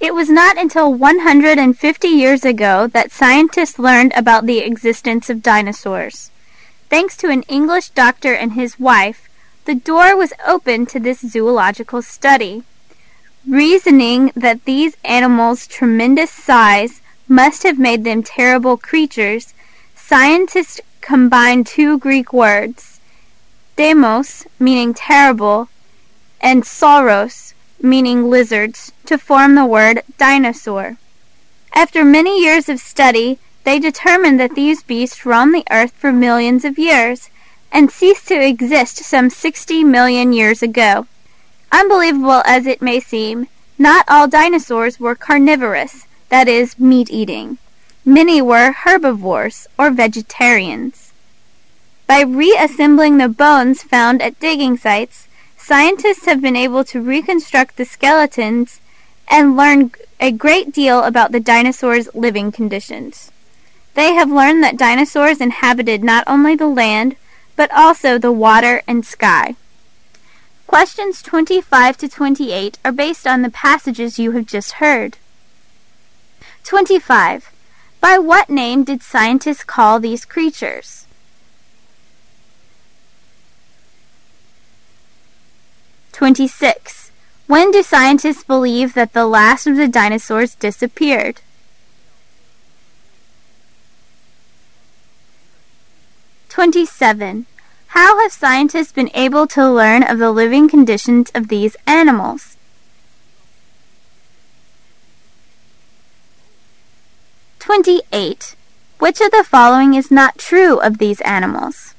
It was not until 150 years ago that scientists learned about the existence of dinosaurs. Thanks to an English doctor and his wife, the door was opened to this zoological study. Reasoning that these animals' tremendous size must have made them terrible creatures, scientists combined two Greek words, demos, meaning terrible, and sauros, meaning lizards, to form the word dinosaur. After many years of study, they determined that these beasts roamed the earth for millions of years and ceased to exist some 60 million years ago. Unbelievable as it may seem, not all dinosaurs were carnivorous, that is, meat-eating. Many were herbivores, or vegetarians. By reassembling the bones found at digging sites, scientists have been able to reconstruct the skeletons and learn a great deal about the dinosaurs' living conditions. They have learned that dinosaurs inhabited not only the land, but also the water and sky. Questions 25 to 28 are based on the passages you have just heard. 25. By what name did scientists call these creatures? 26. When do scientists believe that the last of the dinosaurs disappeared? 27. How have scientists been able to learn of the living conditions of these animals? 28. Which of the following is not true of these animals?